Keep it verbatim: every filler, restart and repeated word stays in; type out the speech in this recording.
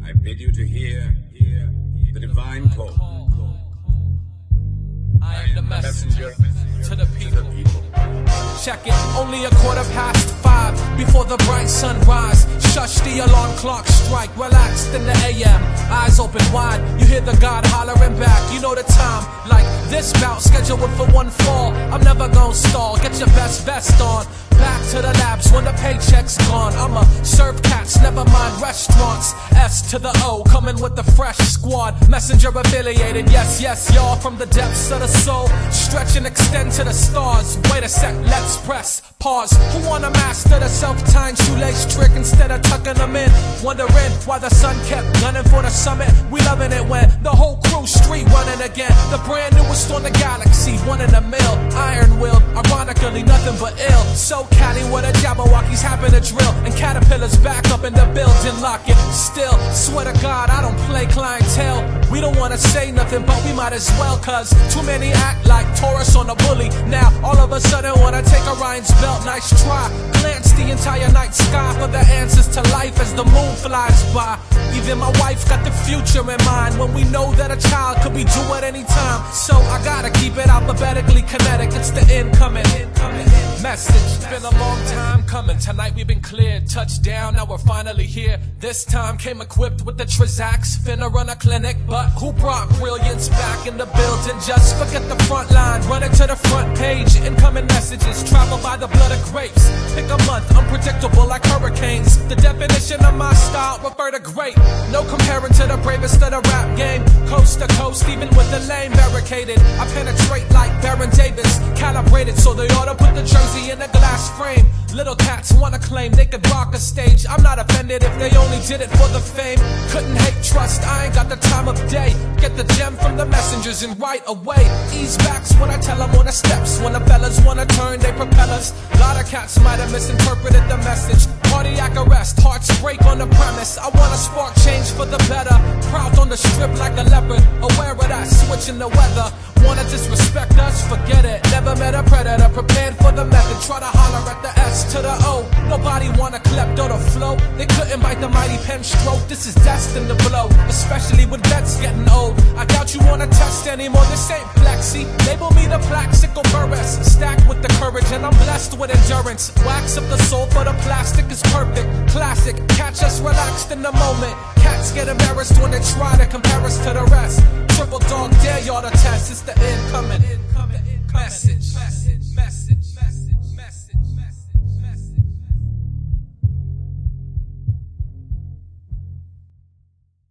I bid you to hear, hear the divine call. I am the messenger to the people. Check it, only a quarter past five before the bright sunrise. Shush the alarm clock strike, relaxed in the A M. Eyes open wide, you hear the God hollering back. You know the time, like this bout scheduled for one fall. I'm never gonna stall, get your best vest on. Back to the labs when the paycheck's gone. I'ma serve cats, never mind restaurants. S to the O, coming with the fresh squad. Messenger affiliated, yes, yes, y'all. From the depths of the soul, stretch and extend to the stars. Wait a sec, let's press pause. Who wanna master the self-tying shoelace trick instead of tucking them in? Wondering why the sun kept gunning for the summit. We loving it when the whole crew street running again. The brand newest on the galaxy, one in a mill. Iron willed, ironically nothing but ill. So Cali where the Jabberwockies happen to drill, and caterpillars back up in the building, lock it still. Swear to God, I don't play clientele. We don't wanna say nothing, but we might as well, cause too many act like Taurus on a bully. Now all of a sudden wanna take Orion's belt, nice try. Glance the entire night sky for the answers to life as the moon flies by. Even my wife got the future in mind when we know that a child could be due at any time. So I gotta keep it alphabetically kinetic, it's the incoming, incoming message. Been a long time coming, tonight we've been cleared. Touchdown, now we're finally here. This time came equipped with the Trizax, finna run a clinic. But who brought brilliance back in the building? Just forget the front line, run it to the front page. Incoming messages, travel by the blood of grapes. Pick a month, unpredictable like hurricanes. The definition of my style, refer to great. No comparing to the bravest of the rap game. Coast to coast, even with the lane barricaded. I penetrate like Baron Davis, calibrated so they ought to put the jersey in a glass frame. Little cats wanna claim they could rock a stage. I'm not offended if they only did it for the fame. Couldn't hate, trust, I ain't got the time of day. Get the gem from the messengers and right away. Ease backs when I tell them on the steps. When the fellas wanna turn they propellers. Lot of cats might have misinterpreted the message. Cardiac arrest, hearts break on the premise. I wanna spark change for the better. Proud on the strip like a leopard, aware of that switch in the weather. Wanna disrespect us? Forget it. Never met a predator, prepared for the method. Try to holler at the S to the O. Nobody wanna klepto the flow. They couldn't bite the mighty pen stroke. This is destined to blow, especially with vets getting old. I doubt you wanna test anymore. This ain't flexi. Label me the Plaxico Burress. Stacked with the courage and I'm blessed with endurance. Wax up the soul for the plastic is perfect. Classic. Catch us relaxed in the moment. Cats get embarrassed when they try to compare us to the rest. Triple dog dare y'all to test. It's the incoming, incoming, incoming message.